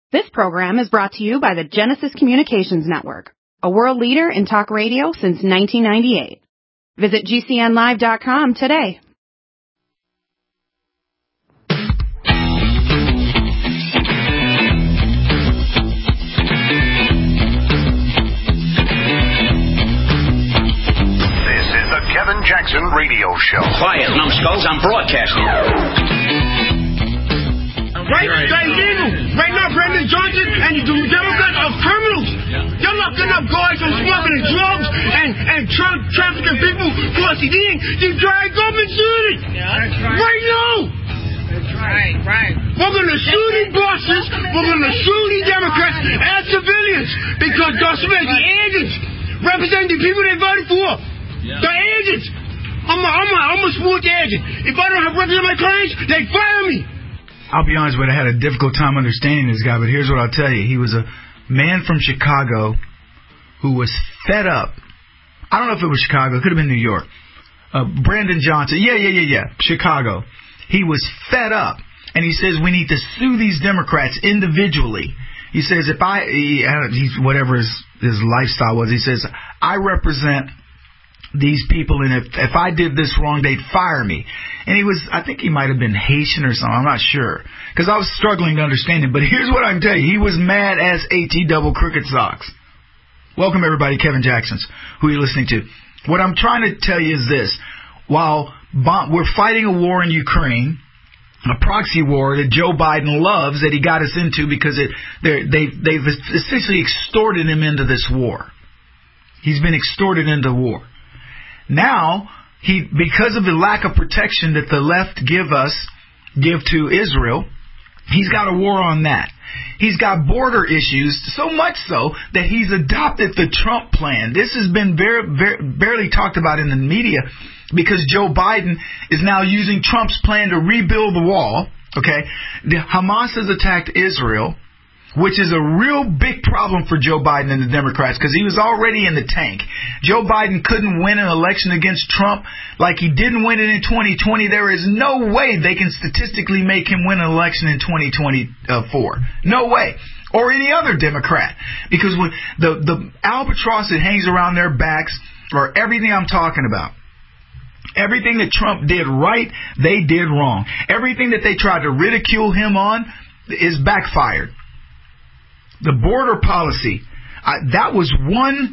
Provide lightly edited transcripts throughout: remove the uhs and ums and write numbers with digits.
This program is brought to you by the Genesis Communications Network, a world leader in talk radio since 1998. Visit GCNlive.com today. This is the Kevin Jackson Radio Show. Quiet, numbskulls, I'm broadcasting. Right? That's illegal. Right now, Brandon Johnson and the Democrats are criminals. They're locking up guys from smuggling drugs and trafficking people for eating the dry government shooting. Yeah, that's right. Right now. That's right, right. We're going to sue these bosses. We're going to sue these Democrats and civilians because they're the agents representing the people they voted for. Yeah. The agents. I'm a smooth agent. If I don't have represent my clients, they fire me. I'll be honest with you, I had a difficult time understanding this guy, but here's what I'll tell you. He was a man from Chicago who was fed up. I don't know if it was Chicago. It could have been New York. Brandon Johnson. Yeah. Chicago. He was fed up, and he says we need to sue these Democrats individually. He says he's whatever his lifestyle was, he says, I represent these people, and if I did this wrong, they'd fire me. And I think he might have been Haitian or something, I'm not sure, because I was struggling to understand him. But here's what I can tell you, he was mad as AT double cricket socks. Welcome everybody, Kevin Jackson's, who you're listening to. What I'm trying to tell you is this, while we're fighting a war in Ukraine, a proxy war that Joe Biden loves, that he got us into because they've essentially extorted him into this war. He's been extorted into war. Now, because of the lack of protection that the left give to Israel, he's got a war on that. He's got border issues, so much so that he's adopted the Trump plan. This has been barely talked about in the media because Joe Biden is now using Trump's plan to rebuild the wall. Okay, Hamas has attacked Israel, which is a real big problem for Joe Biden and the Democrats because he was already in the tank. Joe Biden couldn't win an election against Trump like he didn't win it in 2020. There is no way they can statistically make him win an election in 2024. No way. Or any other Democrat. Because when the albatross that hangs around their backs are everything I'm talking about. Everything that Trump did right, they did wrong. Everything that they tried to ridicule him on is backfired. The border policy, that was one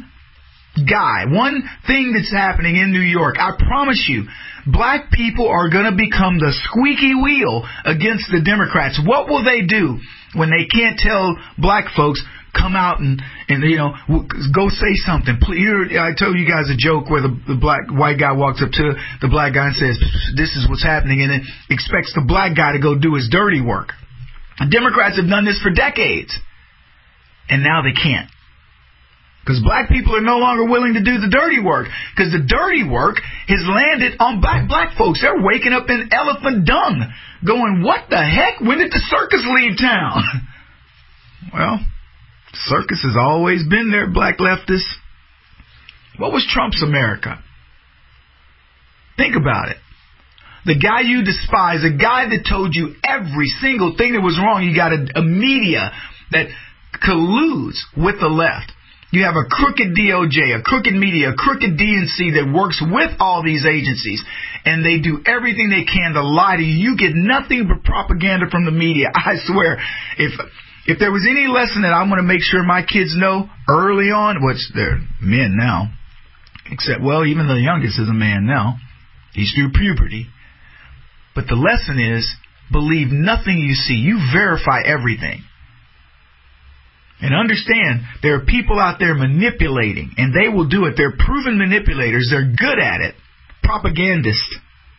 thing that's happening in New York. I promise you, black people are going to become the squeaky wheel against the Democrats. What will they do when they can't tell black folks, come out and go say something? I told you guys a joke where the white guy walks up to the black guy and says, this is what's happening, and then expects the black guy to go do his dirty work. The Democrats have done this for decades. And now they can't. Because black people are no longer willing to do the dirty work. Because the dirty work has landed on black folks. They're waking up in elephant dung going, what the heck? When did the circus leave town? Well, circus has always been there, black leftists. What was Trump's America? Think about it. The guy you despise, a guy that told you every single thing that was wrong, you got a media that colludes with the left. You have a crooked DOJ, a crooked media, a crooked DNC that works with all these agencies, and they do everything they can to lie to you. You get nothing but propaganda from the media. I swear, if there was any lesson that I'm going to make sure my kids know early on, which they're men now, except, well, even the youngest is a man now. He's through puberty. But the lesson is, believe nothing you see. You verify everything. And understand, there are people out there manipulating, and they will do it. They're proven manipulators. They're good at it. Propagandists.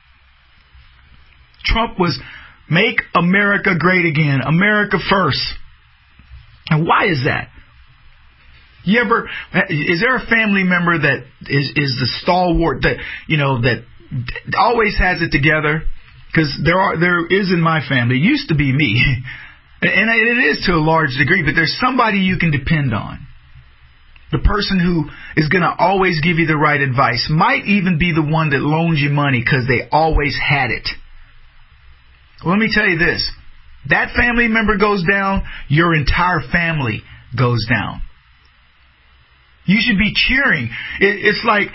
Trump was, make America great again. America first. And why is that? Is there a family member that is the stalwart that always has it together? Because there is in my family. It used to be me. And it is to a large degree, but there's somebody you can depend on. The person who is going to always give you the right advice might even be the one that loans you money because they always had it. Well, let me tell you this. that family member goes down, your entire family goes down. You should be cheering. It's like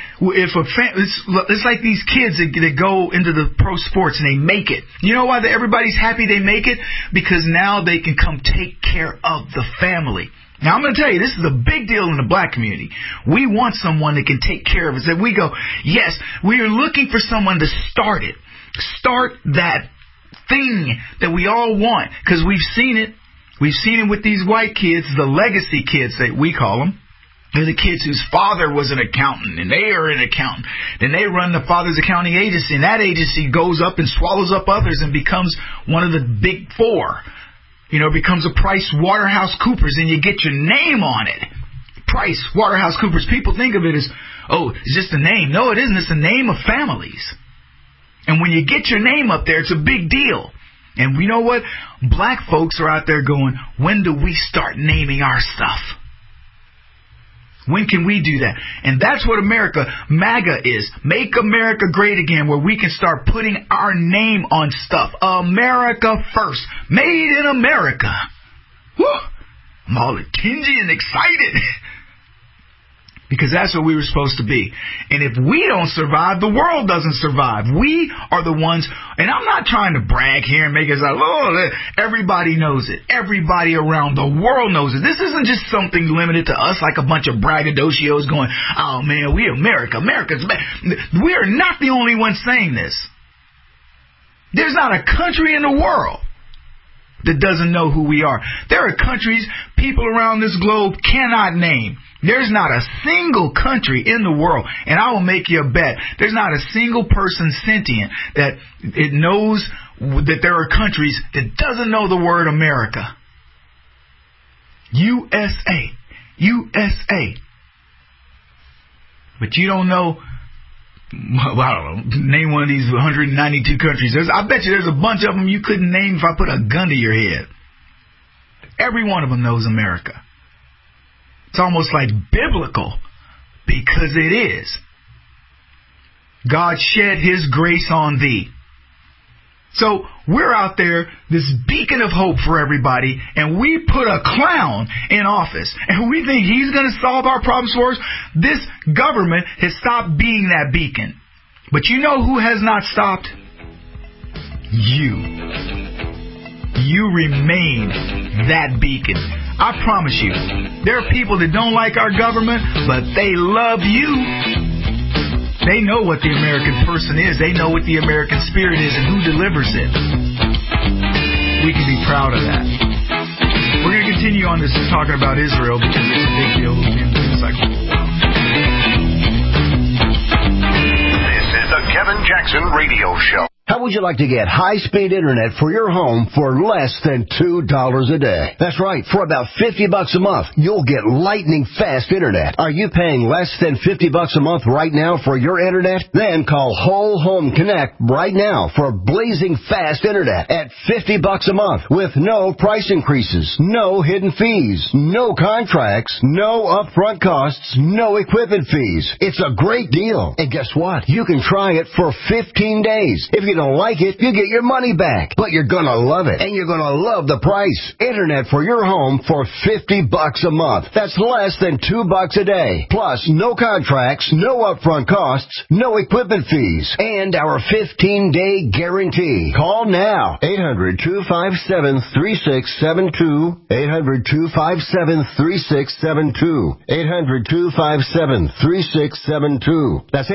it's like these kids that go into the pro sports and they make it. You know why everybody's happy they make it? Because now they can come take care of the family. Now, I'm going to tell you, this is a big deal in the black community. We want someone that can take care of us. That we go, yes, we are looking for someone to start it. Start that thing that we all want. Because we've seen it. We've seen it with these white kids, the legacy kids that we call them. They're the kids whose father was an accountant, and they are an accountant. Then they run the father's accounting agency, and that agency goes up and swallows up others and becomes one of the big four. You know, becomes a Price Waterhouse Coopers, and you get your name on it. Price Waterhouse Coopers. People think of it as, oh, it's just a name. No, it isn't. It's the name of families. And when you get your name up there, it's a big deal. And you know what? Black folks are out there going, when do we start naming our stuff? When can we do that? And that's what MAGA is. Make America Great Again, where we can start putting our name on stuff. America first. Made in America. Woo! I'm all tingy and excited. Because that's what we were supposed to be. And if we don't survive, the world doesn't survive. We are the ones, and I'm not trying to brag here and make it like, oh, everybody knows it. Everybody around the world knows it. This isn't just something limited to us, like a bunch of braggadocios going, oh man, we America. America's bad. We are not the only ones saying this. There's not a country in the world that doesn't know who we are. There are countries people around this globe cannot name. There's not a single country in the world, and I will make you a bet, there's not a single person sentient that it knows that there are countries that doesn't know the word America. USA. USA. But you don't know, well, I don't know, name one of these 192 countries. I bet you there's a bunch of them you couldn't name if I put a gun to your head. Every one of them knows America. It's almost like biblical, because it is. God shed His grace on thee. So we're out there, this beacon of hope for everybody, and we put a clown in office, and we think he's going to solve our problems for us. This government has stopped being that beacon. But you know who has not stopped? You. You remain that beacon. I promise you, there are people that don't like our government, but they love you. They know what the American person is. They know what the American spirit is and who delivers it. We can be proud of that. We're going to continue on this talking about Israel because it's a big deal in the cycle. This is the Kevin Jackson Radio Show. How would you like to get high-speed internet for your home for less than $2 a day? That's right. For about $50 a month, you'll get lightning-fast internet. Are you paying less than $50 a month right now for your internet? Then call Whole Home Connect right now for blazing fast internet at $50 a month with no price increases, no hidden fees, no contracts, no upfront costs, no equipment fees. It's a great deal. And guess what? You can try it for 15 days. If you don't like it, you get your money back. But you're going to love it, and you're going to love the price. Internet for your home for $50 a month. That's less than $2 a day. Plus, no contracts, no upfront costs, no equipment fees, and our 15-day guarantee. Call now. 800-257-3672. 800-257-3672. 800-257-3672. That's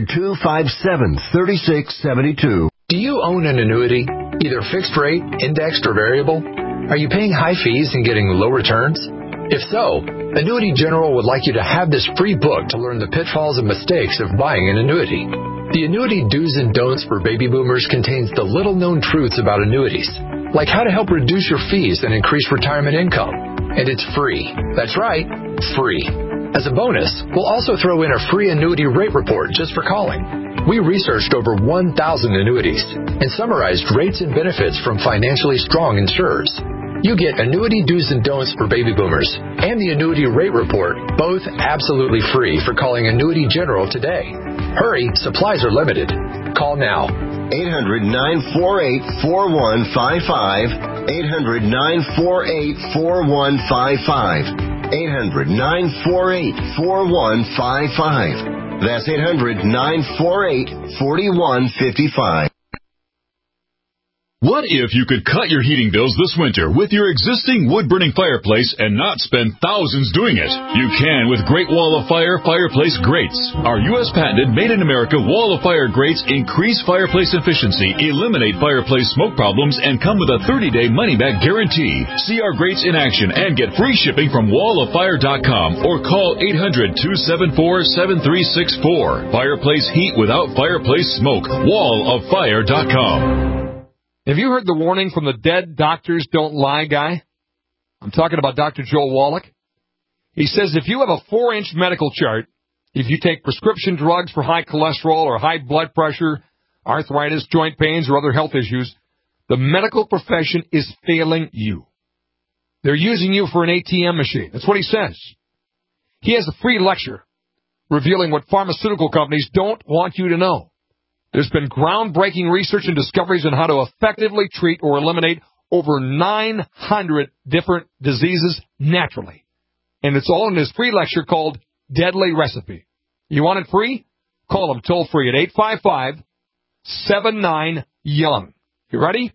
800-257-3672. Do you own an annuity, either fixed rate, indexed, or variable? Are you paying high fees and getting low returns? If so, Annuity General would like you to have this free book to learn the pitfalls and mistakes of buying an annuity. The Annuity Do's and Don'ts for Baby Boomers contains the little-known truths about annuities, like how to help reduce your fees and increase retirement income. And it's free. That's right, free. As a bonus, we'll also throw in a free annuity rate report just for calling. We researched over 1,000 annuities and summarized rates and benefits from financially strong insurers. You get Annuity Do's and Don'ts for Baby Boomers and the Annuity Rate Report, both absolutely free for calling Annuity General today. Hurry, supplies are limited. Call now. 800-948-4155. 800-948-4155. 800-948-4155. That's 800-948-4155. What if you could cut your heating bills this winter with your existing wood-burning fireplace and not spend thousands doing it? You can with Great Wall of Fire fireplace grates. Our U.S. patented made-in-America Wall of Fire grates increase fireplace efficiency, eliminate fireplace smoke problems, and come with a 30-day money-back guarantee. See our grates in action and get free shipping from walloffire.com or call 800-274-7364. Fireplace heat without fireplace smoke. walloffire.com. Have you heard the warning from the Dead Doctors Don't Lie guy? I'm talking about Dr. Joel Wallach. He says if you have a 4-inch medical chart, if you take prescription drugs for high cholesterol or high blood pressure, arthritis, joint pains, or other health issues, the medical profession is failing you. They're using you for an ATM machine. That's what he says. He has a free lecture revealing what pharmaceutical companies don't want you to know. There's been groundbreaking research and discoveries on how to effectively treat or eliminate over 900 different diseases naturally. And it's all in his free lecture called Deadly Recipe. You want it free? Call him toll-free at 855-79-YOUNG. You ready?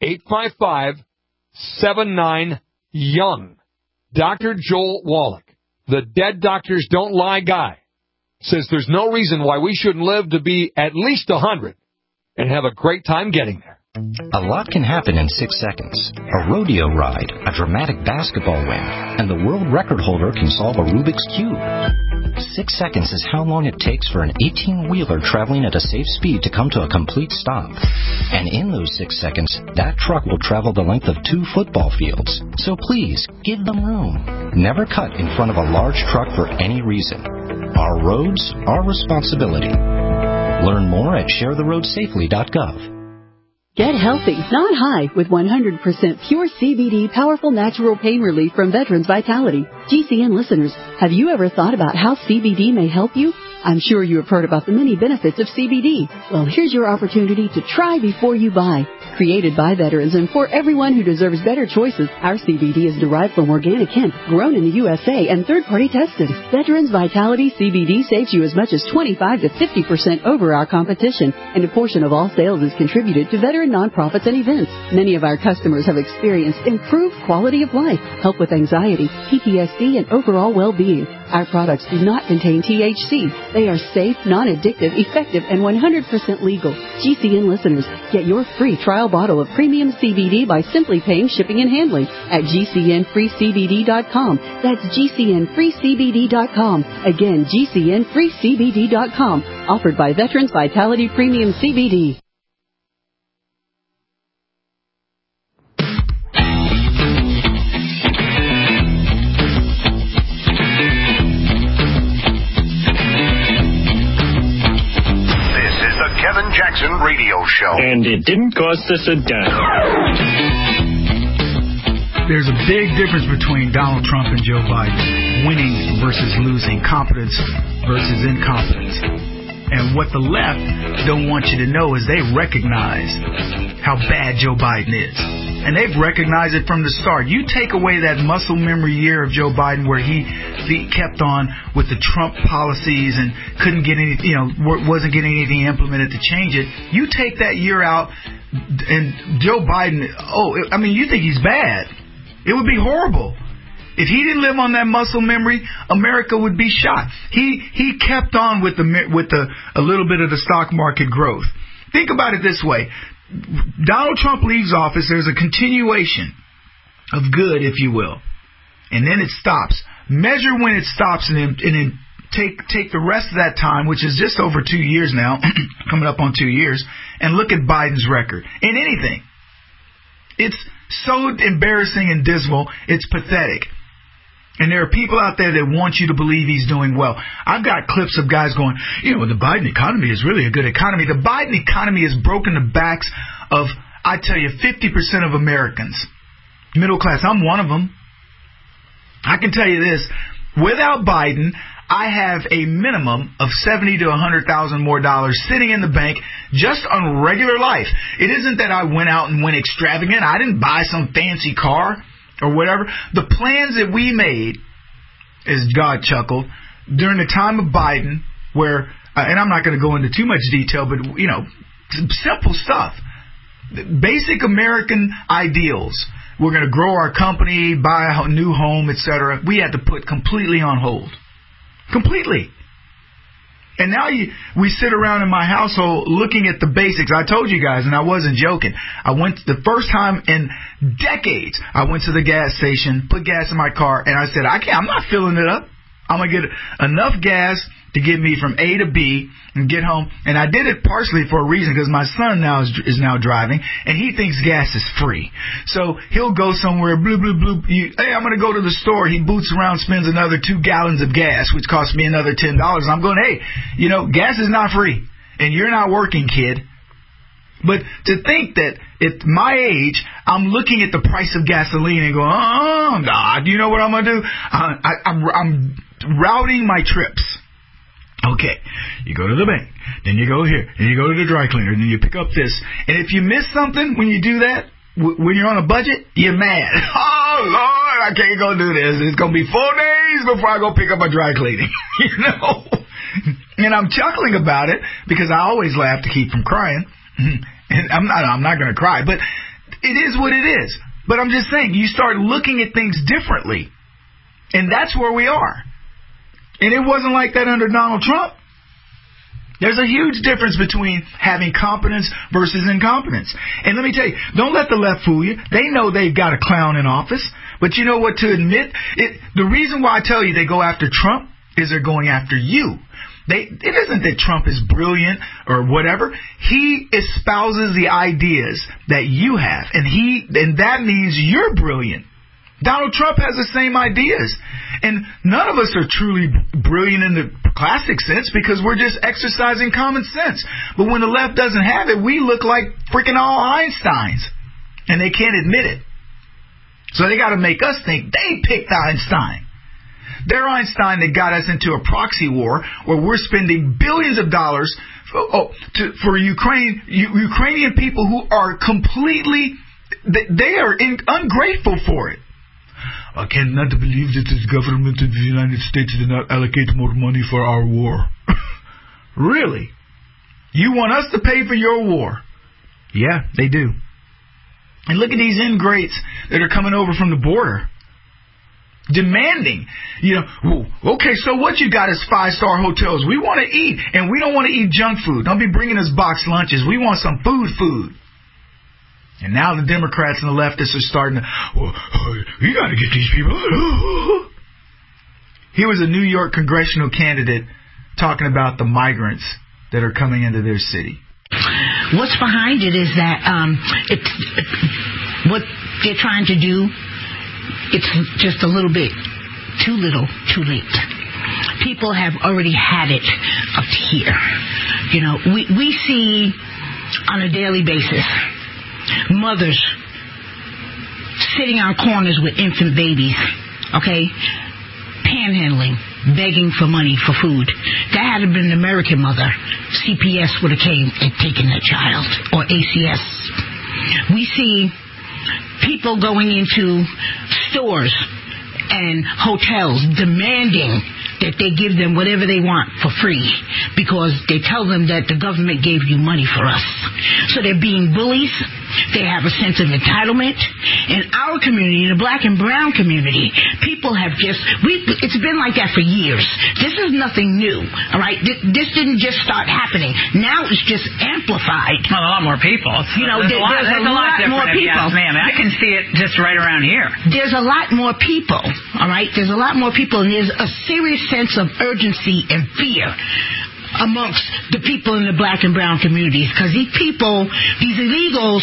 855-79-YOUNG. Dr. Joel Wallach, the Dead Doctors Don't Lie guy, says there's no reason why we shouldn't live to be at least 100 and have a great time getting there. A lot can happen in 6 seconds. A rodeo ride, a dramatic basketball win, and the world record holder can solve a Rubik's Cube. 6 seconds is how long it takes for an 18-wheeler traveling at a safe speed to come to a complete stop. And in those 6 seconds, that truck will travel the length of 2 football fields. So please, give them room. Never cut in front of a large truck for any reason. Our roads, our responsibility. Learn more at sharetheroadsafely.gov. Get healthy, not high, with 100% pure CBD powerful natural pain relief from Veterans Vitality. GCN listeners, have you ever thought about how CBD may help you? I'm sure you have heard about the many benefits of CBD. Well, here's your opportunity to try before you buy. Created by veterans and for everyone who deserves better choices, our CBD is derived from organic hemp, grown in the USA, and third-party tested. Veterans Vitality CBD saves you as much as 25 to 50% over our competition, and a portion of all sales is contributed to veteran nonprofits and events. Many of our customers have experienced improved quality of life, help with anxiety, PTSD, and overall well-being. Our products do not contain THC. They are safe, non-addictive, effective, and 100% legal. GCN listeners, get your free trial bottle of premium CBD by simply paying shipping and handling at GCNFreeCBD.com. That's GCNFreeCBD.com. Again, GCNFreeCBD.com. Offered by Veterans Vitality Premium CBD. Kevin Jackson Radio Show. And it didn't cost us a dime. There's a big difference between Donald Trump and Joe Biden. Winning versus losing. Competence versus incompetence. And what the left don't want you to know is they recognize how bad Joe Biden is. And they've recognized it from the start. You take away that muscle memory year of Joe Biden where he kept on with the Trump policies and couldn't get any, wasn't getting anything implemented to change it. You take that year out and Joe Biden, you think he's bad. It would be horrible. If he didn't live on that muscle memory, America would be shot. He kept on with a little bit of the stock market growth. Think about it this way. Donald Trump leaves office, there's a continuation of good, if you will. And then it stops. Measure when it stops and then take the rest of that time, which is just over 2 years now, coming up on 2 years, and look at Biden's record. In anything. It's so embarrassing and dismal, it's pathetic. And there are people out there that want you to believe he's doing well. I've got clips of guys going, the Biden economy is really a good economy. The Biden economy has broken the backs of, I tell you, 50% of Americans. Middle class. I'm one of them. I can tell you this. Without Biden, I have a minimum of $70,000 to $100,000 more dollars sitting in the bank just on regular life. It isn't that I went out and went extravagant. I didn't buy some fancy car or whatever. The plans that we made, as God chuckled, during the time of Biden, where, and I'm not going to go into too much detail, but, simple stuff. Basic American ideals. We're going to grow our company, buy a new home, etc. We had to put completely on hold. Completely. And now we sit around in my household looking at the basics. I told you guys, and I wasn't joking. I went the first time in decades. I went to the gas station, put gas in my car, and I said, I'm not filling it up. I'm going to get enough gas to get me from A to B and get home. And I did it partially for a reason, because my son now is now driving, and he thinks gas is free. So he'll go somewhere, blue, blue, blue. Hey, I'm going to go to the store. He boots around, spends another 2 gallons of gas, which costs me another $10. I'm going, hey, gas is not free, and you're not working, kid. But to think that at my age, I'm looking at the price of gasoline and going, oh, God, you know what I'm going to do? I'm routing my trips. Okay, you go to the bank, then you go here, and you go to the dry cleaner, and then you pick up this. And if you miss something when you do that, when you're on a budget, you're mad. Oh, Lord, I can't go do this. It's going to be 4 days before I go pick up my dry cleaning. And I'm chuckling about it because I always laugh to keep from crying. And I'm not going to cry, but it is what it is. But I'm just saying, you start looking at things differently. And that's where we are. And it wasn't like that under Donald Trump. There's a huge difference between having competence versus incompetence. And let me tell you, don't let the left fool you. They know they've got a clown in office. But you know what, to admit, the reason why I tell you they go after Trump is they're going after you. It isn't that Trump is brilliant or whatever. He espouses the ideas that you have. And that means you're brilliant. Donald Trump has the same ideas. And none of us are truly brilliant in the classic sense because we're just exercising common sense. But when the left doesn't have it, we look like freaking all Einsteins. And they can't admit it. So they got to make us think they picked Einstein. They're Einstein that got us into a proxy war where we're spending billions of dollars for Ukrainian people who are completely, they are ungrateful for it. I cannot believe that the government of the United States did not allocate more money for our war. Really? You want us to pay for your war? Yeah, they do. And look at these ingrates that are coming over from the border. Demanding, okay, so what you got is 5-star hotels. We want to eat, and we don't want to eat junk food. Don't be bringing us boxed lunches. We want some food. And now the Democrats and the leftists are starting to, you got to get these people. Here was a New York congressional candidate talking about the migrants that are coming into their city. What's behind it is that what they're trying to do, it's just a little bit too little, too late. People have already had it up to here. We see on a daily basis mothers sitting on corners with infant babies, okay, panhandling, begging for money for food. That had been an American mother. CPS would have came and taken that child, or ACS. We see people going into stores and hotels demanding that they give them whatever they want for free because they tell them that the government gave you money for us. So they're being bullies. They have a sense of entitlement. In our community, in the black and brown community, people have it's been like that for years. This is nothing new, all right? This didn't just start happening. Now it's just amplified. Well, a lot more people. There's a lot more people. Yes, ma'am. I can see it just right around here. There's a lot more people, all right? There's a lot more people, and there's a serious sense of urgency and fear amongst the people in the black and brown communities because these illegals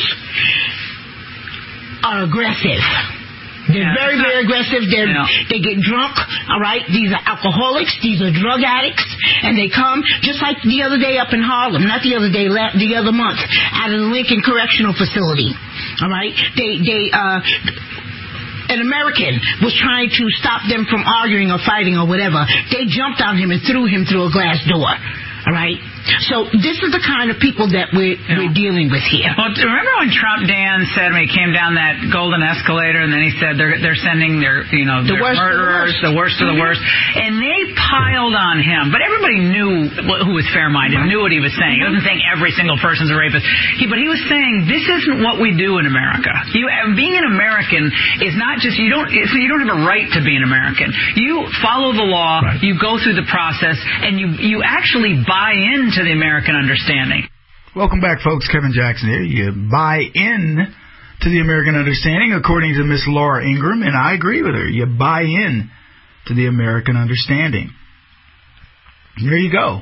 are aggressive. They're very, very aggressive. They get drunk, all right? These are alcoholics. These are drug addicts. And they come, just like the other day up in Harlem, not the other day, the other month, out of the Lincoln Correctional Facility, all right? an American was trying to stop them from arguing or fighting or whatever, they jumped on him and threw him through a glass door. All right? So this is the kind of people that we're dealing with here. Well, remember when Trump, Dan, said when he came down that golden escalator, and then he said they're sending their murderers, the worst of the worst, and they piled on him. But everybody knew who was fair-minded, knew what he was saying. He wasn't saying every single person's a rapist. But he was saying this isn't what we do in America. Being an American is not just you don't have a right to be an American. You follow the law, you go through the process, and you actually buy into the American understanding. Welcome back, folks. Kevin Jackson here. You buy in to the American understanding, according to Miss Laura Ingraham, and I agree with her. You buy in to the American understanding. There you go.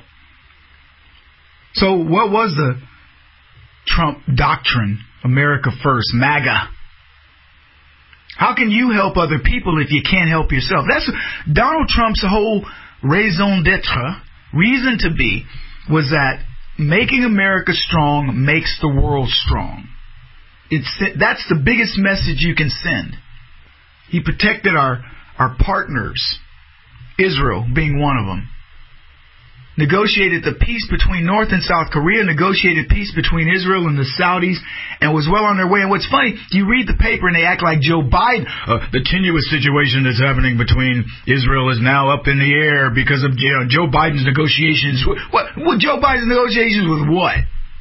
So what was the Trump doctrine? America first, MAGA. How can you help other people if you can't help yourself? That's Donald Trump's whole raison d'etre, reason to be, was that making America strong makes the world strong. That's the biggest message you can send. He protected our partners, Israel being one of them. Negotiated the peace between North and South Korea, negotiated peace between Israel and the Saudis, and was well on their way. And what's funny, you read the paper and they act like Joe Biden, the tenuous situation that's happening between Israel is now up in the air because of Joe Biden's negotiations. What Joe Biden's negotiations with what?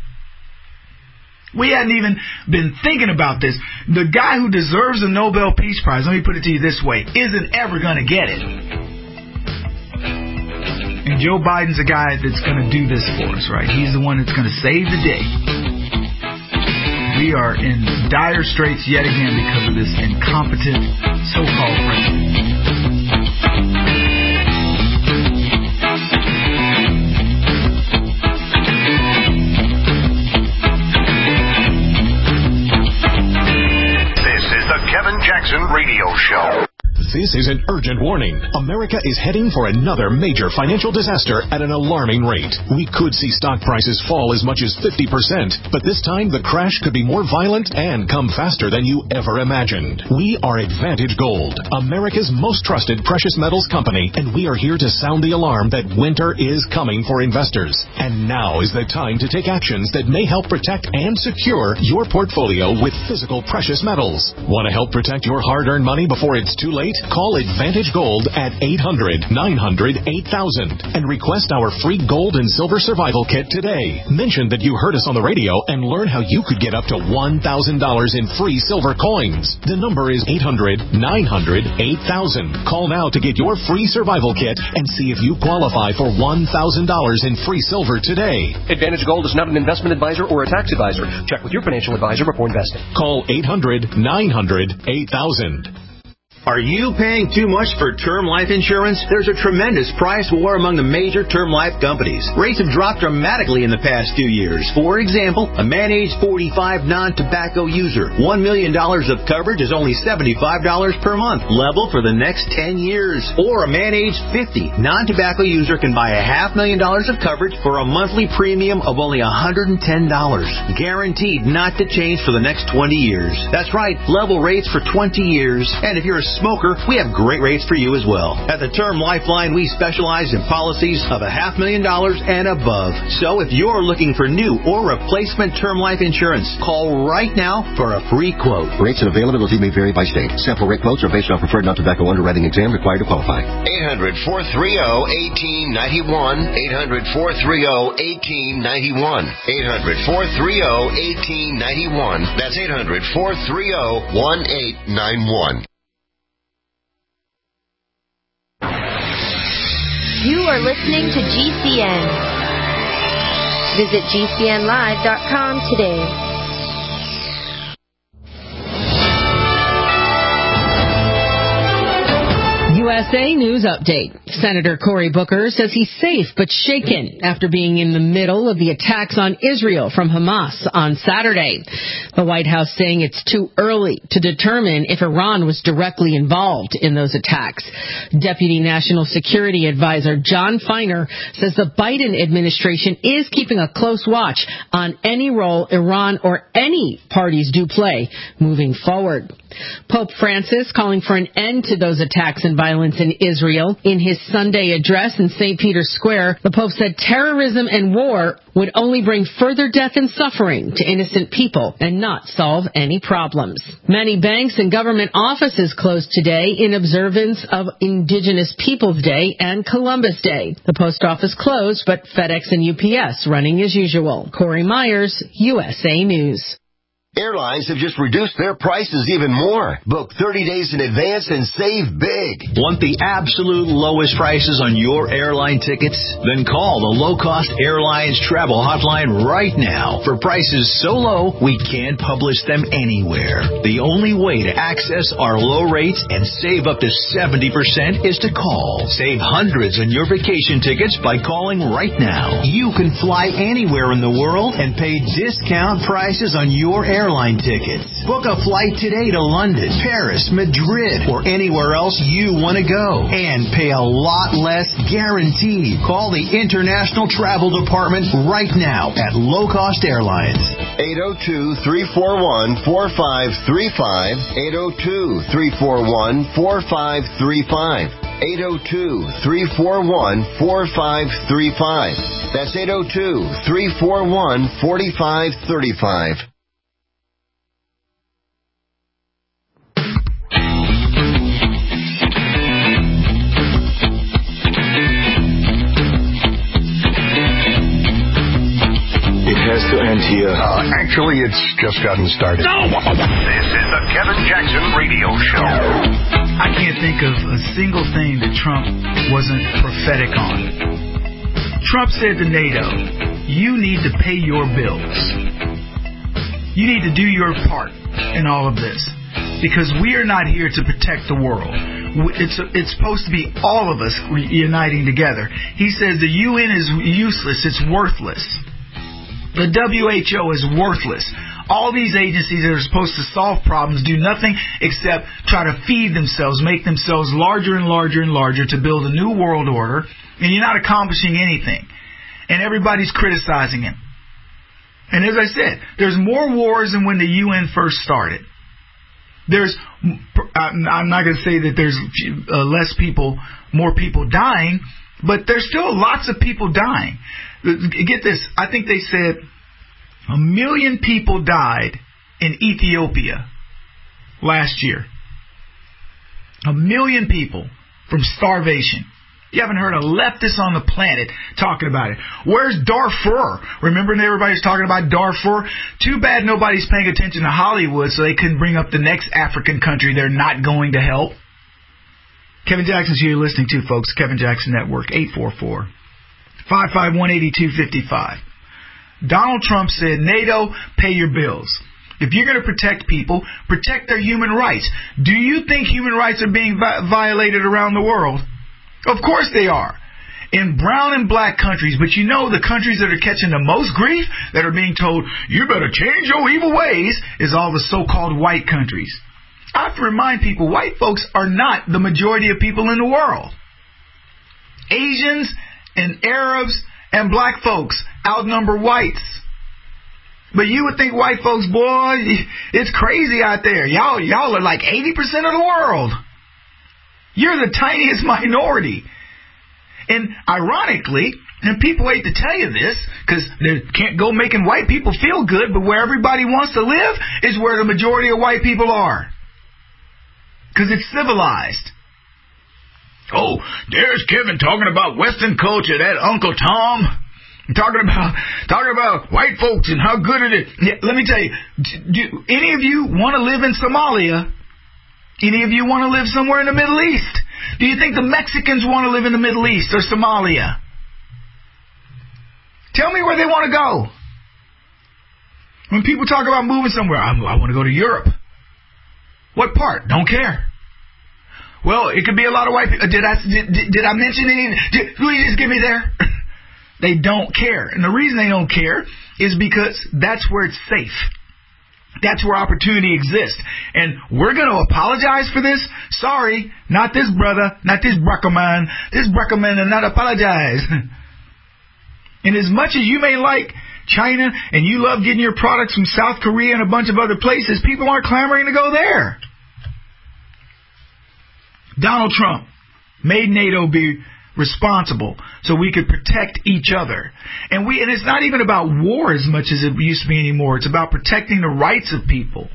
We hadn't even been thinking about this. The guy who deserves the Nobel Peace Prize, let me put it to you this way, isn't ever going to get it. And Joe Biden's the guy that's going to do this for us, right? He's the one that's going to save the day. We are in dire straits yet again because of this incompetent so-called president. This is the Kevin Jackson Radio Show. This is an urgent warning. America is heading for another major financial disaster at an alarming rate. We could see stock prices fall as much as 50%, but this time the crash could be more violent and come faster than you ever imagined. We are Advantage Gold, America's most trusted precious metals company, and we are here to sound the alarm that winter is coming for investors. And now is the time to take actions that may help protect and secure your portfolio with physical precious metals. Want to help protect your hard-earned money before it's too late? Call Advantage Gold at 800-900-8000 and request our free gold and silver survival kit today. Mention that you heard us on the radio and learn how you could get up to $1,000 in free silver coins. The number is 800-900-8000. Call now to get your free survival kit and see if you qualify for $1,000 in free silver today. Advantage Gold is not an investment advisor or a tax advisor. Check with your financial advisor before investing. Call 800-900-8000. Are you paying too much for term life insurance? There's a tremendous price war among the major term life companies. Rates have dropped dramatically in the past 2 years. For example, a man age 45 non-tobacco user, $1 million of coverage is only $75 per month, level for the next 10 years. Or a man age 50 non-tobacco user can buy $500,000 of coverage for a monthly premium of only $110, guaranteed not to change for the next 20 years. That's right, level rates for 20 years. And if you're a smoker, we have great rates for you as well. At the Term Lifeline, we specialize in policies of $500,000 and above. So if you're looking for new or replacement term life insurance, call right now for a free quote. Rates and availability may vary by state. Sample rate quotes are based on preferred non-tobacco underwriting exam required to qualify. 800-430-1891. 800-430-1891. 800-430-1891. That's 800-430-1891. You are listening to GCN. Visit GCNlive.com today. USA News Update. Senator Cory Booker says he's safe but shaken after being in the middle of the attacks on Israel from Hamas on Saturday. The White House saying it's too early to determine if Iran was directly involved in those attacks. Deputy National Security Advisor John Feiner says the Biden administration is keeping a close watch on any role Iran or any parties do play moving forward. Pope Francis calling for an end to those attacks and violence in Israel. In his Sunday address in St. Peter's Square, the Pope said terrorism and war would only bring further death and suffering to innocent people and not solve any problems. Many banks and government offices closed today in observance of Indigenous Peoples Day and Columbus Day. The post office closed, but FedEx and UPS running as usual. Corey Myers, USA News. Airlines have just reduced their prices even more. Book 30 days in advance and save big. Want the absolute lowest prices on your airline tickets? Then call the Low Cost Airlines Travel Hotline right now. For prices so low, we can't publish them anywhere. The only way to access our low rates and save up to 70% is to call. Save hundreds on your vacation tickets by calling right now. You can fly anywhere in the world and pay discount prices on your airline tickets. Book a flight today to London, Paris, Madrid, or anywhere else you want to go. And pay a lot less guaranteed. Call the International Travel Department right now at Low Cost Airlines. 802-341-4535. 802-341-4535. 802-341-4535. That's 802-341-4535. Has to end here. Actually, it's just gotten started. No! This is the Kevin Jackson Radio Show. I can't think of a single thing that Trump wasn't prophetic on. Trump said to NATO, you need to pay your bills. You need to do your part in all of this. Because we are not here to protect the world. It's supposed to be all of us uniting together. He says the UN is useless. It's worthless. The WHO is worthless. All these agencies that are supposed to solve problems do nothing except try to feed themselves, make themselves larger and larger and larger to build a new world order, and you're not accomplishing anything. And everybody's criticizing him. And as I said, there's more wars than when the UN first started. I'm not going to say that there's more people dying, but there's still lots of people dying. Get this, I think they said 1 million people died in Ethiopia last year. 1 million people from starvation. You haven't heard a leftist on the planet talking about it. Where's Darfur? Remember everybody's talking about Darfur? Too bad nobody's paying attention to Hollywood so they couldn't bring up the next African country they're not going to help. Kevin Jackson's who you're listening to, folks. Kevin Jackson Network, 844-551-8255. Donald Trump said, NATO, pay your bills. If you're going to protect people, protect their human rights. Do you think human rights are being violated around the world? Of course they are. In brown and black countries, but you know the countries that are catching the most grief, that are being told, you better change your evil ways, is all the so-called white countries. I have to remind people, white folks are not the majority of people in the world. Asians and Arabs and black folks outnumber whites. But you would think white folks, boy, it's crazy out there. Y'all are like 80% of the world. You're the tiniest minority. And ironically, and people hate to tell you this, because they can't go making white people feel good, but where everybody wants to live is where the majority of white people are. Because it's civilized. Oh, there's Kevin talking about Western culture, that Uncle Tom. Talking about white folks and how good it is. Yeah, let me tell you, do any of you want to live in Somalia? Any of you want to live somewhere in the Middle East? Do you think the Mexicans want to live in the Middle East or Somalia? Tell me where they want to go. When people talk about moving somewhere, I want to go to Europe. What part? Don't care. Well, it could be a lot of white people. Did I mention any? Will you just get me there? They don't care. And the reason they don't care is because that's where it's safe. That's where opportunity exists. And we're going to apologize for this? Sorry, not this brother, not this Bruckerman. This Bruckerman will not apologize. And as much as you may like China and you love getting your products from South Korea and a bunch of other places, people aren't clamoring to go there. Donald Trump made NATO be responsible so we could protect each other. And it's not even about war as much as it used to be anymore. It's about protecting the rights of people.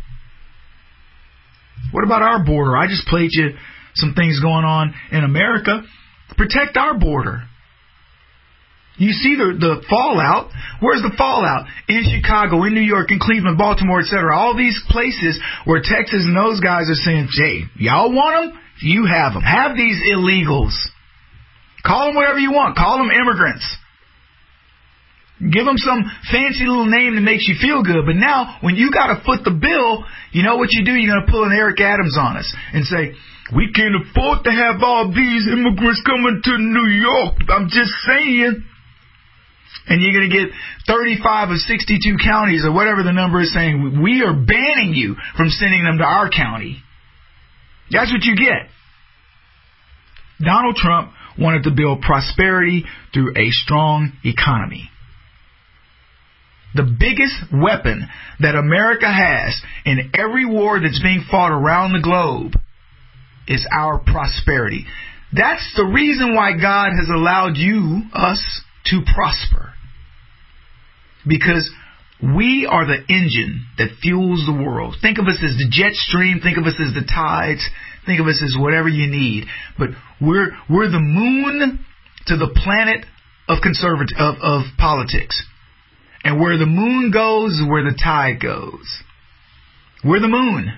What about our border? I just played you some things going on in America. Protect our border. You see the fallout. Where's the fallout? In Chicago, in New York, in Cleveland, Baltimore, etc. All these places where Texas and those guys are saying, hey, y'all want them? You have them. Have these illegals. Call them whatever you want. Call them immigrants. Give them some fancy little name that makes you feel good. But now, when you got to foot the bill, you know what you do? You're going to pull an Eric Adams on us and say, we can't afford to have all these immigrants coming to New York. I'm just saying. And you're going to get 35 of 62 counties or whatever the number is saying, we are banning you from sending them to our county. That's what you get. Donald Trump wanted to build prosperity through a strong economy. The biggest weapon that America has in every war that's being fought around the globe is our prosperity. That's the reason why God has allowed us to prosper. Because we are the engine that fuels the world. Think of us as the jet stream. Think of us as the tides. Think of us as whatever you need. But we're the moon to the planet of politics. And where the moon goes is where the tide goes. We're the moon.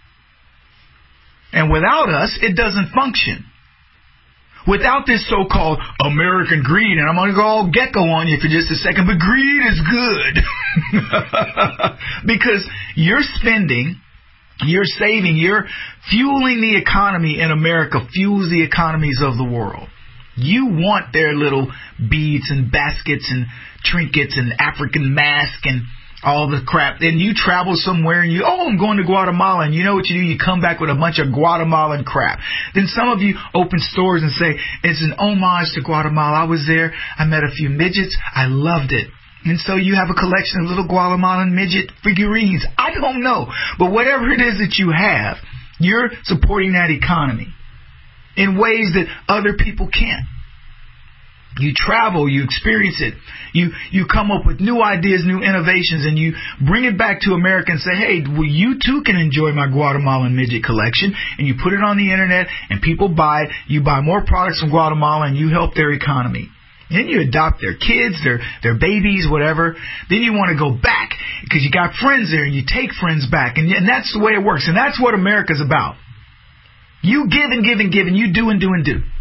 And without us, it doesn't function. Without this so-called American greed, and I'm going to go all gecko on you for just a second, but greed is good. Because you're spending, you're saving, you're fueling the economy in America, fuels the economies of the world. You want their little beads and baskets and trinkets and African mask and all the crap. Then you travel somewhere and I'm going to Guatemala, and you know what you do? You come back with a bunch of Guatemalan crap. Then some of you open stores and say, it's an homage to Guatemala. I was there. I met a few midgets. I loved it. And so you have a collection of little Guatemalan midget figurines. I don't know. But whatever it is that you have, you're supporting that economy in ways that other people can't. You travel, you experience it, you come up with new ideas, new innovations, and you bring it back to America and say, hey, well, you too can enjoy my Guatemalan midget collection, and you put it on the internet, and people buy it. You buy more products from Guatemala, and you help their economy. Then you adopt their kids, their babies, whatever. Then you want to go back because you got friends there, and you take friends back, and that's the way it works, and that's what America's about. You give and give and give, and you do and do and do.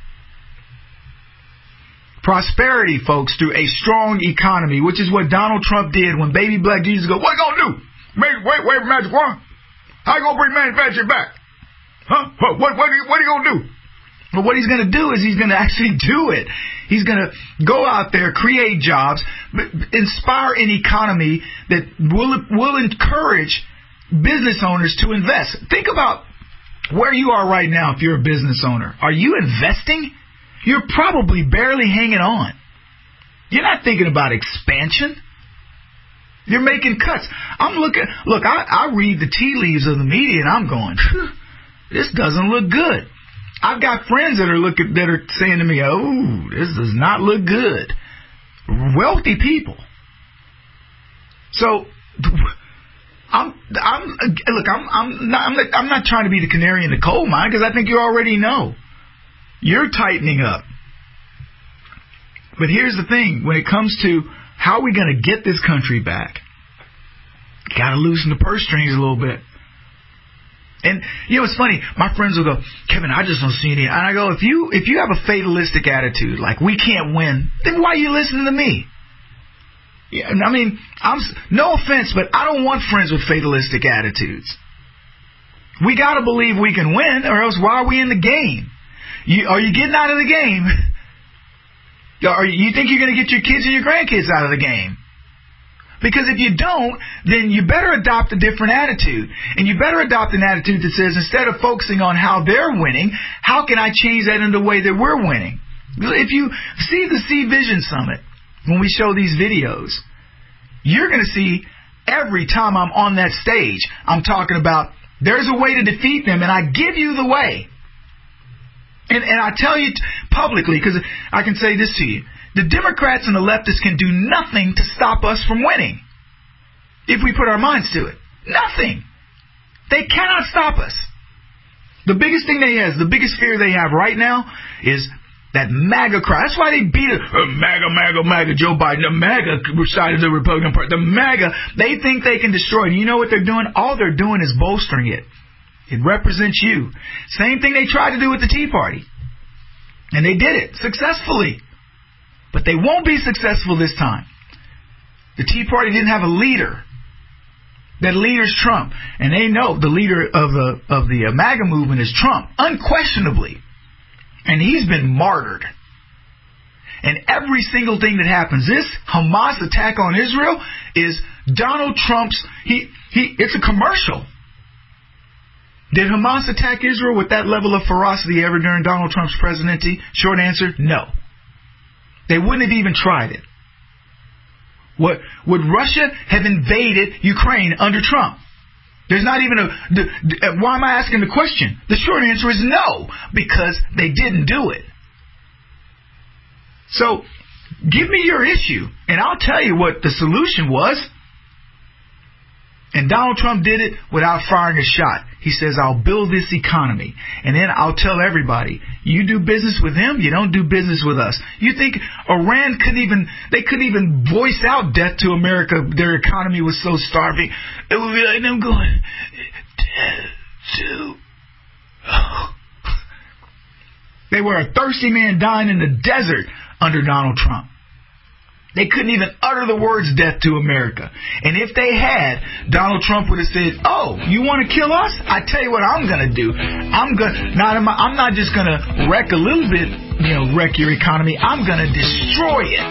Prosperity, folks, through a strong economy, which is what Donald Trump did when baby black Jesus go, what you gonna do? Wait, Magic Wand. How you gonna bring manufacturing back? Huh? What are you gonna do? Well, what he's gonna do is he's gonna actually do it. He's gonna go out there, create jobs, inspire an economy that will encourage business owners to invest. Think about where you are right now if you're a business owner. Are you investing? You're probably barely hanging on. You're not thinking about expansion. You're making cuts. I read the tea leaves of the media and I'm going, this doesn't look good. I've got friends that are saying to me, oh, this does not look good. Wealthy people. So I'm not trying to be the canary in the coal mine, because I think you already know. You're tightening up. But here's the thing. When it comes to how are we going to get this country back, you got to loosen the purse strings a little bit. And, it's funny. My friends will go, Kevin, I just don't see any. And I go, if you have a fatalistic attitude, like we can't win, then why are you listening to me? Yeah, I mean, no offense, but I don't want friends with fatalistic attitudes. We got to believe we can win, or else why are we in the game? Are you getting out of the game? You think you're going to get your kids and your grandkids out of the game? Because if you don't, then you better adopt a different attitude. And you better adopt an attitude that says, instead of focusing on how they're winning, how can I change that in the way that we're winning? If you see the Sea Vision Summit, when we show these videos, you're going to see every time I'm on that stage, I'm talking about there's a way to defeat them, and I give you the way. And I tell you publicly, because I can say this to you, the Democrats and the leftists can do nothing to stop us from winning if we put our minds to it. Nothing. They cannot stop us. The biggest thing the biggest fear they have right now is that MAGA crowd. That's why they beat it. MAGA, Joe Biden, the MAGA side of the Republican Party. The MAGA, they think they can destroy it. And you know what they're doing? All they're doing is bolstering it. It represents you. Same thing they tried to do with the Tea Party. And they did it successfully. But they won't be successful this time. The Tea Party didn't have a leader. That leader's Trump. And they know the leader of the MAGA movement is Trump, unquestionably. And he's been martyred. And every single thing that happens, this Hamas attack on Israel is Donald Trump's, it's a commercial. Did Hamas attack Israel with that level of ferocity ever during Donald Trump's presidency? Short answer, no. They wouldn't have even tried it. Would Russia have invaded Ukraine under Trump? There's not even why am I asking the question? The short answer is no, because they didn't do it. So, give me your issue, and I'll tell you what the solution was. And Donald Trump did it without firing a shot. He says, I'll build this economy. And then I'll tell everybody, you do business with them, you don't do business with us. You think Iran couldn't even voice out death to America? Their economy was so starving. It would be like them going, death to... They were a thirsty man dying in the desert under Donald Trump. They couldn't even utter the words death to America. And if they had, Donald Trump would have said, oh, you want to kill us? I tell you what I'm going to do. I'm not just going to wreck a little bit, wreck your economy. I'm going to destroy it.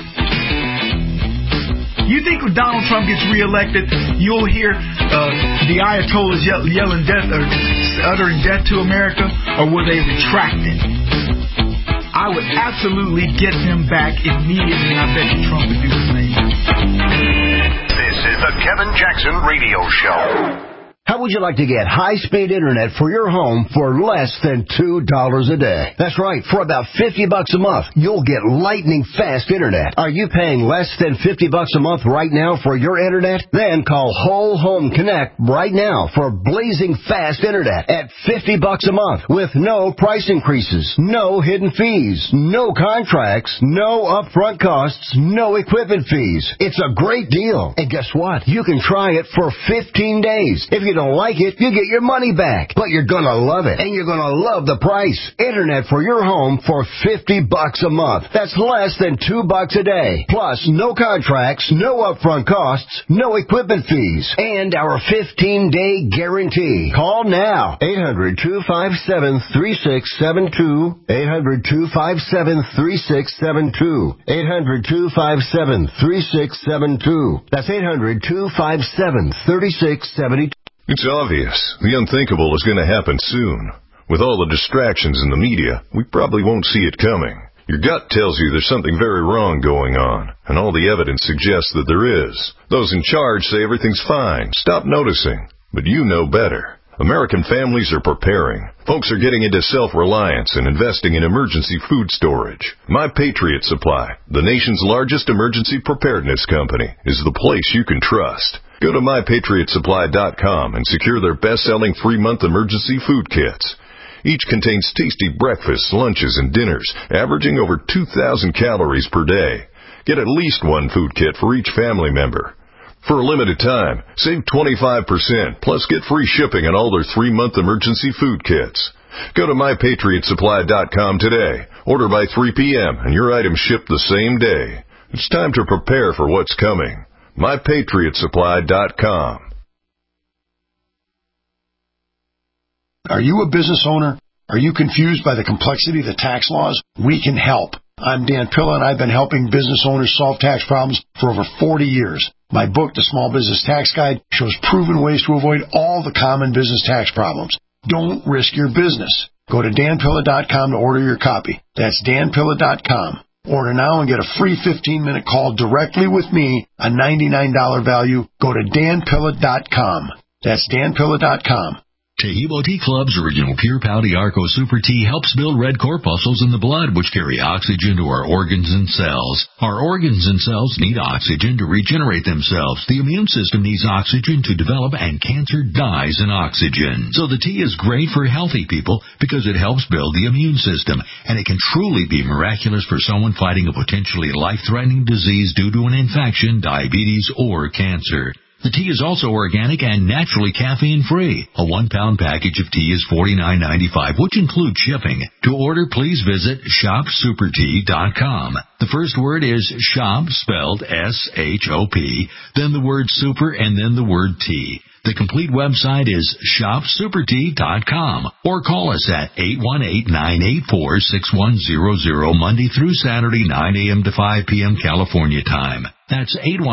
You think when Donald Trump gets reelected, you'll hear the Ayatollahs yelling death or uttering death to America? Or will they retract it? I would absolutely get them back immediately. I bet you Trump would do the same. This is the Kevin Jackson Radio Show. How would you like to get high-speed internet for your home for less than $2 a day? That's right. For about $50 a month, you'll get lightning-fast internet. Are you paying less than $50 a month right now for your internet? Then call Whole Home Connect right now for blazing fast internet at $50 a month with no price increases, no hidden fees, no contracts, no upfront costs, no equipment fees. It's a great deal. And guess what? You can try it for 15 days. If you don't like it, you get your money back. But you're going to love it, and you're going to love the price. Internet for your home for $50 a month. That's less than $2 a day. Plus, no contracts, no upfront costs, no equipment fees, and our 15-day guarantee. Call now. 800-257-3672. 800-257-3672. 800-257-3672. That's 800-257-3672. It's obvious. The unthinkable is going to happen soon. With all the distractions in the media, we probably won't see it coming. Your gut tells you there's something very wrong going on, and all the evidence suggests that there is. Those in charge say everything's fine. Stop noticing. But you know better. American families are preparing. Folks are getting into self-reliance and investing in emergency food storage. My Patriot Supply, the nation's largest emergency preparedness company, is the place you can trust. Go to MyPatriotSupply.com and secure their best-selling free-month emergency food kits. Each contains tasty breakfasts, lunches, and dinners, averaging over 2,000 calories per day. Get at least one food kit for each family member. For a limited time, save 25%, plus get free shipping on all their 3-month emergency food kits. Go to MyPatriotSupply.com today. Order by 3 p.m. and your items ship the same day. It's time to prepare for what's coming. MyPatriotSupply.com. Are you a business owner? Are you confused by the complexity of the tax laws? We can help. I'm Dan Pilla, and I've been helping business owners solve tax problems for over 40 years. My book, The Small Business Tax Guide, shows proven ways to avoid all the common business tax problems. Don't risk your business. Go to danpilla.com to order your copy. That's danpilla.com. Order now and get a free 15-minute call directly with me, a $99 value. Go to danpilla.com. That's danpilla.com. Taheebo Tea Club's original Pure Pouty Arco Super Tea helps build red corpuscles in the blood, which carry oxygen to our organs and cells. Our organs and cells need oxygen to regenerate themselves. The immune system needs oxygen to develop, and cancer dies in oxygen. So the tea is great for healthy people because it helps build the immune system, and it can truly be miraculous for someone fighting a potentially life-threatening disease due to an infection, diabetes, or cancer. The tea is also organic and naturally caffeine-free. A 1-pound package of tea is $49.95, which includes shipping. To order, please visit shopsupertea.com. The first word is shop, spelled S-H-O-P, then the word super, and then the word tea. The complete website is shopsupertea.com, or call us at 818-984-6100, Monday through Saturday, 9 a.m. to 5 p.m. California time. That's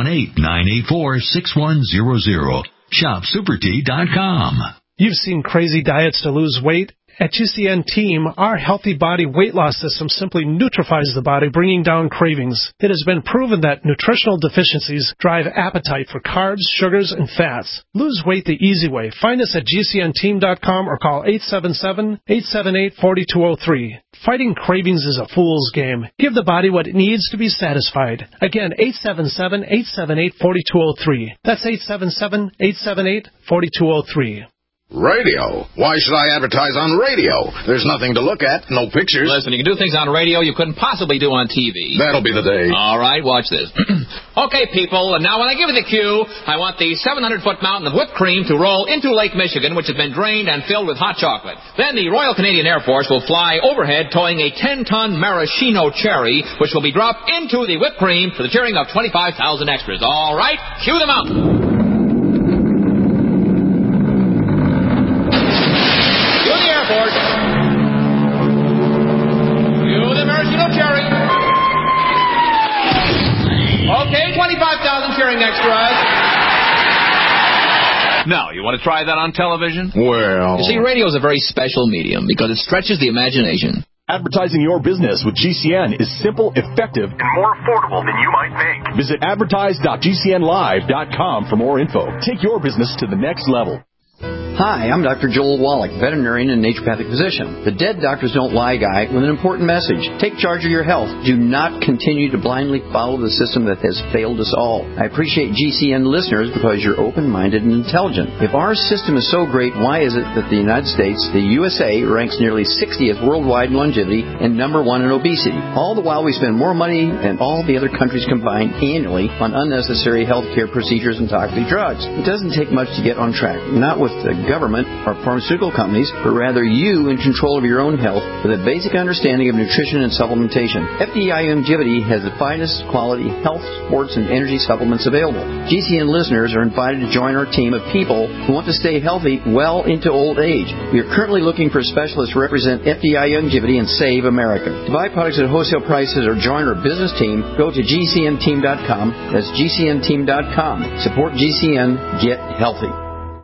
818-984-6100. Shopsupertea.com. You've seen crazy diets to lose weight. At GCN Team, our Healthy Body Weight Loss System simply neutralizes the body, bringing down cravings. It has been proven that nutritional deficiencies drive appetite for carbs, sugars, and fats. Lose weight the easy way. Find us at GCNteam.com or call 877-878-4203. Fighting cravings is a fool's game. Give the body what it needs to be satisfied. Again, 877-878-4203. That's 877-878-4203. Radio? Why should I advertise on radio? There's nothing to look at, no pictures. Listen, you can do things on radio you couldn't possibly do on TV. That'll be the day. All right, watch this. Okay, people, now when I give you the cue, I want the 700-foot mountain of whipped cream to roll into Lake Michigan, which has been drained and filled with hot chocolate. Then the Royal Canadian Air Force will fly overhead towing a 10-ton maraschino cherry, which will be dropped into the whipped cream for the cheering of 25,000 extras. All right, cue the mountain. Okay, 25,000 cheering extras. Now, you want to try that on television? Well... You see, radio is a very special medium because it stretches the imagination. Advertising your business with GCN is simple, effective, and more affordable than you might think. Visit advertise.gcnlive.com for more info. Take your business to the next level. Hi, I'm Dr. Joel Wallach, veterinarian and naturopathic physician. The Dead Doctors Don't Lie guy with an important message. Take charge of your health. Do not continue to blindly follow the system that has failed us all. I appreciate GCN listeners because you're open-minded and intelligent. If our system is so great, why is it that the United States, the USA, ranks nearly 60th worldwide in longevity and number 1 in obesity? All the while we spend more money than all the other countries combined annually on unnecessary health care procedures and toxic drugs. It doesn't take much to get on track. Not with the government or pharmaceutical companies, but rather you in control of your own health with a basic understanding of nutrition and supplementation. FDI Longevity has the finest quality health, sports, and energy supplements available. GCN listeners are invited to join our team of people who want to stay healthy well into old age. We are currently looking for specialists to represent FDI Longevity and Save America. To buy products at wholesale prices or join our business team, go to GCNteam.com. That's GCNteam.com. Support GCN. Get healthy.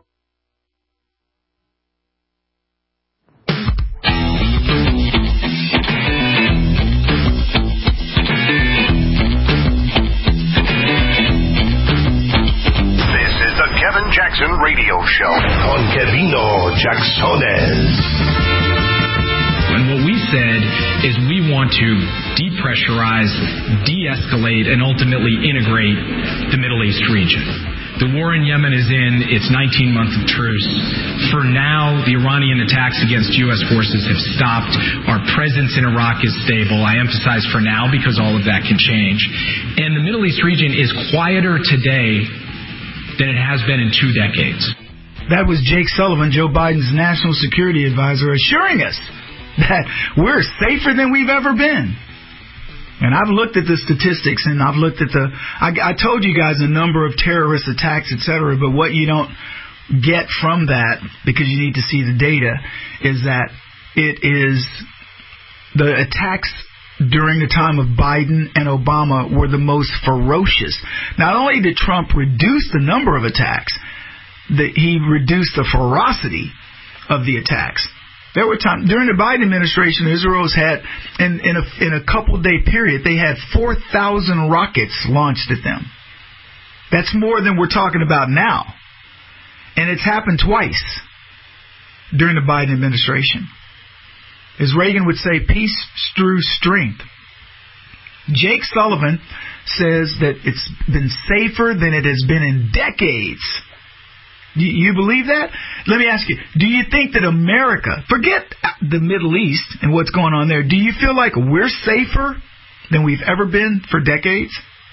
Radio show con Kevino Jacksones. And what we said is we want to depressurize, de-escalate, and ultimately integrate the Middle East region. The war in Yemen is in its 19 months of truce. For now, the Iranian attacks against U.S. forces have stopped. Our presence in Iraq is stable. I emphasize for now because all of that can change. And the Middle East region is quieter today than it has been in 2 decades. That was Jake Sullivan, Joe Biden's national security advisor, assuring us that we're safer than we've ever been. And I've looked at the statistics, and I've looked at I told you guys a number of terrorist attacks, etc., but what you don't get from that, because you need to see the data, is that it is the attacks during the time of Biden and Obama were the most ferocious. Not only did Trump reduce the number of attacks, he reduced the ferocity of the attacks. There were times during the Biden administration, Israel's had, in a couple-day period, they had 4,000 rockets launched at them. That's more than we're talking about now. And it's happened twice during the Biden administration. As Reagan would say, peace through strength. Jake Sullivan says that it's been safer than it has been in decades. You believe that? Let me ask you, do you think that America, forget the Middle East and what's going on there, do you feel like we're safer than we've ever been for decades?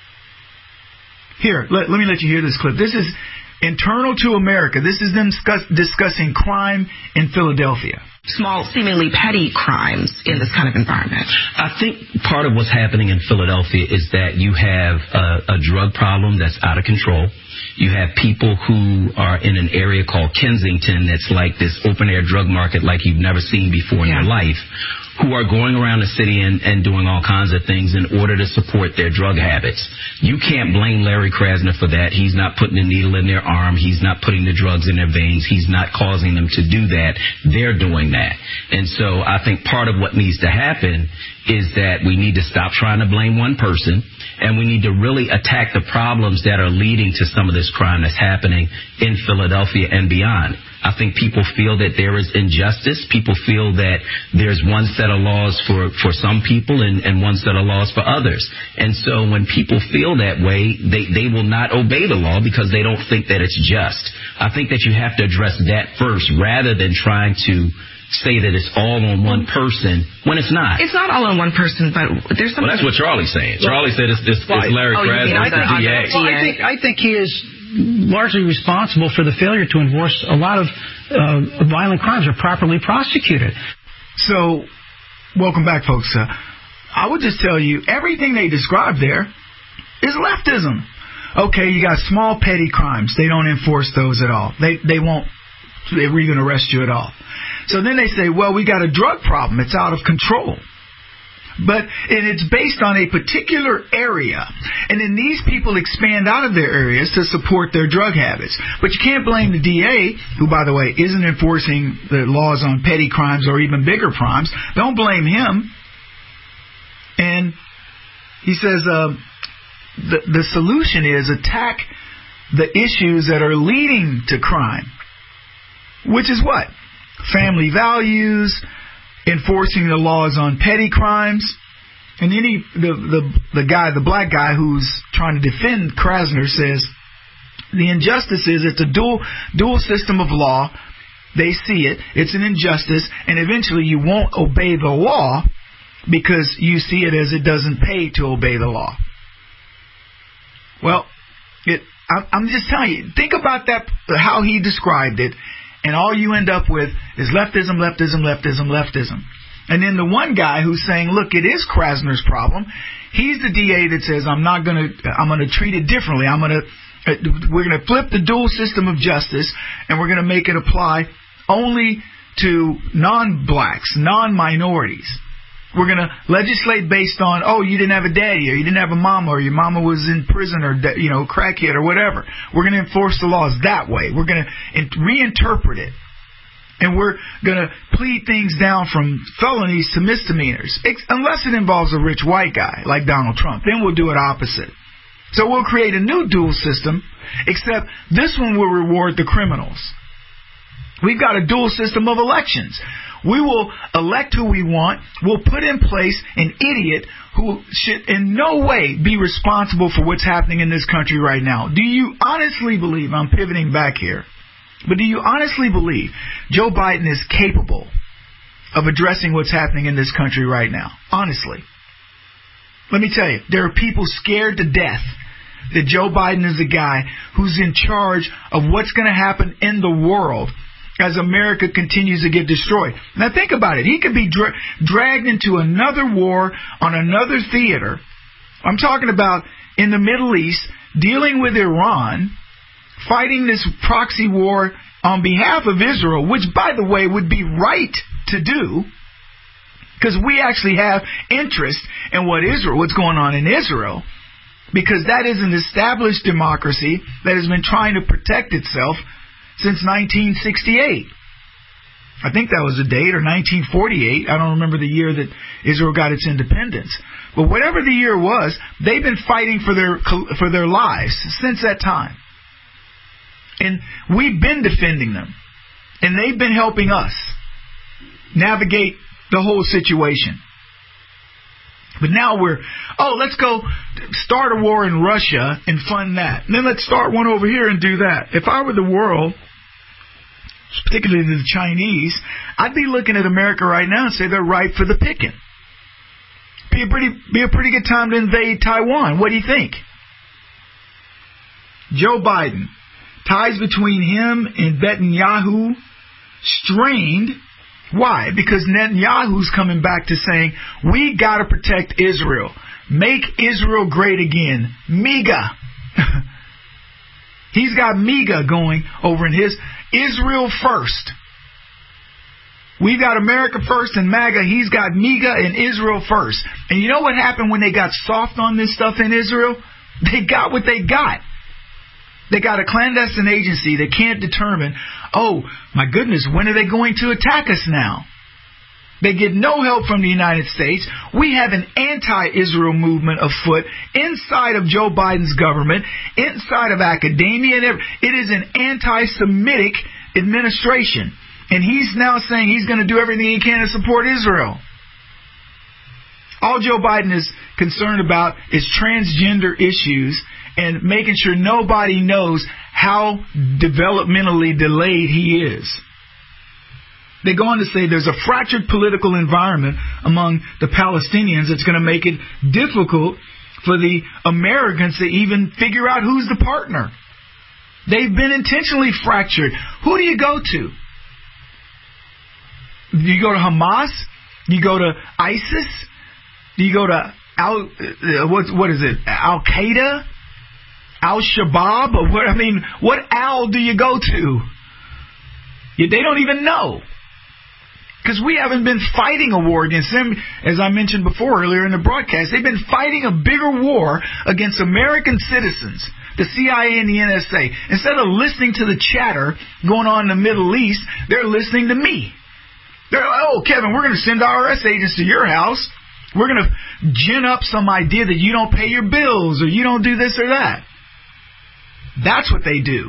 Here, let me let you hear this clip. This is internal to America. This is them discussing crime in Philadelphia. Small, seemingly petty crimes in this kind of environment. I think part of what's happening in Philadelphia is that you have a drug problem that's out of control. You have people who are in an area called Kensington that's like this open-air drug market like you've never seen before in your life, who are going around the city and doing all kinds of things in order to support their drug habits. You can't blame Larry Krasner for that. He's not putting a needle in their arm. He's not putting the drugs in their veins. He's not causing them to do that. They're doing that. And so I think part of what needs to happen is that we need to stop trying to blame one person, and we need to really attack the problems that are leading to some of this crime that's happening in Philadelphia and beyond. I think people feel that there is injustice. People feel that there's one set of laws for some people and one set of laws for others. And so when people feel that way, they will not obey the law because they don't think that it's just. I think that you have to address that first rather than trying to say that it's all on one person when it's not. It's not all on one person, but there's something. Well, that's what Charlie's saying. Charlie said it's Larry Krasner, the DA. Well, I think he is largely responsible for the failure to enforce a lot of violent crimes are properly prosecuted. So, welcome back, folks. I would just tell you, everything they described there is leftism. Okay, you got small petty crimes. They don't enforce those at all. They won't even arrest you at all. So then they say, well, we got a drug problem. It's out of control. And it's based on a particular area. And then these people expand out of their areas to support their drug habits. But you can't blame the DA, who, by the way, isn't enforcing the laws on petty crimes or even bigger crimes. Don't blame him. And he says the solution is attack the issues that are leading to crime. Which is what? Family values, enforcing the laws on petty crimes. And then the black guy who's trying to defend Krasner says the injustice is it's a dual system of law. They see it. It's an injustice. And eventually you won't obey the law because you see it as it doesn't pay to obey the law. Well, I'm just telling you, think about that, how he described it. And all you end up with is leftism, leftism, leftism, leftism. And then the one guy who's saying, look, it is Krasner's problem. He's the DA that says, I'm going to treat it differently. We're going to flip the dual system of justice, and we're going to make it apply only to non-blacks, non-minorities. We're going to legislate based on, you didn't have a daddy, or you didn't have a mama, or your mama was in prison, or crackhead, or whatever. We're going to enforce the laws that way. We're going to reinterpret it, and we're going to plead things down from felonies to misdemeanors, unless it involves a rich white guy like Donald Trump. Then we'll do it opposite. So we'll create a new dual system, except this one will reward the criminals. We've got a dual system of elections. We will elect who we want. We'll put in place an idiot who should in no way be responsible for what's happening in this country right now. Do you honestly believe, I'm pivoting back here, but do you honestly believe Joe Biden is capable of addressing what's happening in this country right now? Honestly. Let me tell you, there are people scared to death that Joe Biden is the guy who's in charge of what's going to happen in the world as America continues to get destroyed. Now think about it. He could be dragged into another war on another theater. I'm talking about in the Middle East, dealing with Iran, fighting this proxy war on behalf of Israel, which, by the way, would be right to do, because we actually have interest in what's going on in Israel, because that is an established democracy that has been trying to protect itself since 1968. I think that was the date, or 1948. I don't remember the year that Israel got its independence. But whatever the year was, they've been fighting for their lives since that time. And we've been defending them. And they've been helping us navigate the whole situation. But now let's go start a war in Russia and fund that. And then let's start one over here and do that. If I were the world, particularly the Chinese, I'd be looking at America right now and say they're ripe for the picking. Be a pretty good time to invade Taiwan. What do you think? Joe Biden, ties between him and Netanyahu strained. Why? Because Netanyahu's coming back to saying, we got to protect Israel. Make Israel great again. MEGA. He's got MEGA going over in his Israel first. We've got America first and MAGA. He's got MEGA and Israel first. And you know what happened when they got soft on this stuff in Israel? They got what they got. They got a clandestine agency that can't determine, oh, my goodness, when are they going to attack us now? They get no help from the United States. We have an anti-Israel movement afoot inside of Joe Biden's government, inside of academia. It is an anti-Semitic administration. And he's now saying he's going to do everything he can to support Israel. All Joe Biden is concerned about is transgender issues and making sure nobody knows how developmentally delayed he is. They go on to say there's a fractured political environment among the Palestinians that's going to make it difficult for the Americans to even figure out who's the partner. They've been intentionally fractured. Who do you go to? Do you go to Hamas? Do you go to ISIS? Do you go to Al-Qaeda? Al-Shabaab? Or what? I mean, what Al do you go to? They don't even know. Because we haven't been fighting a war against them, as I mentioned before earlier in the broadcast. They've been fighting a bigger war against American citizens, the CIA and the NSA. Instead of listening to the chatter going on in the Middle East, they're listening to me. They're like, oh, Kevin, we're going to send IRS agents to your house. We're going to gin up some idea that you don't pay your bills or you don't do this or that. That's what they do.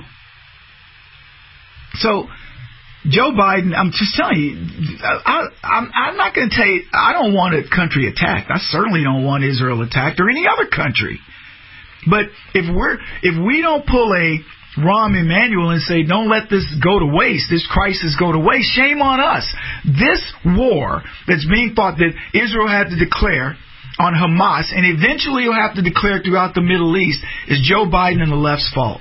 So, Joe Biden, I'm just telling you, I'm not going to tell you, I don't want a country attacked. I certainly don't want Israel attacked or any other country. But if we don't pull a Rahm Emanuel and say, don't let this go to waste, this crisis go to waste, shame on us. This war that's being fought that Israel had to declare on Hamas and eventually will have to declare throughout the Middle East is Joe Biden and the left's fault.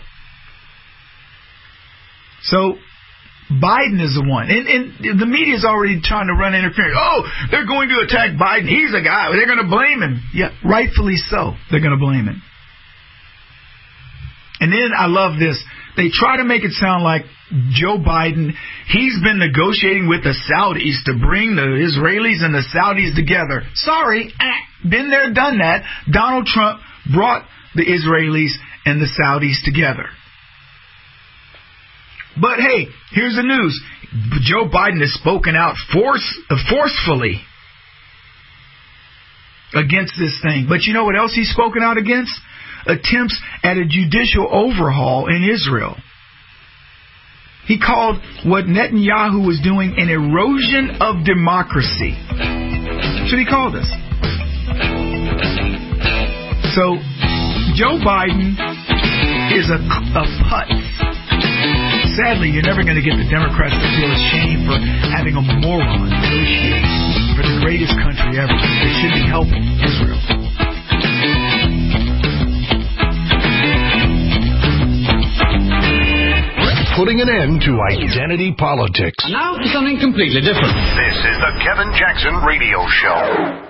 So, Biden is the one. And the media is already trying to run interference. Oh, they're going to attack Biden. He's the guy. They're going to blame him. Yeah, rightfully so. They're going to blame him. And then I love this. They try to make it sound like Joe Biden, he's been negotiating with the Saudis to bring the Israelis and the Saudis together. Sorry, been there, done that. Donald Trump brought the Israelis and the Saudis together. But hey, here's the news. Joe Biden has spoken out forcefully against this thing. But you know what else he's spoken out against? Attempts at a judicial overhaul in Israel. He called what Netanyahu was doing an erosion of democracy. That's what he called us. So, Joe Biden is a putz. Sadly, you're never going to get the Democrats to feel ashamed for having a moron negotiate for the greatest country ever. They should be helping Israel. Putting an end to identity politics. Now for something completely different. This is the Kevin Jackson Radio Show.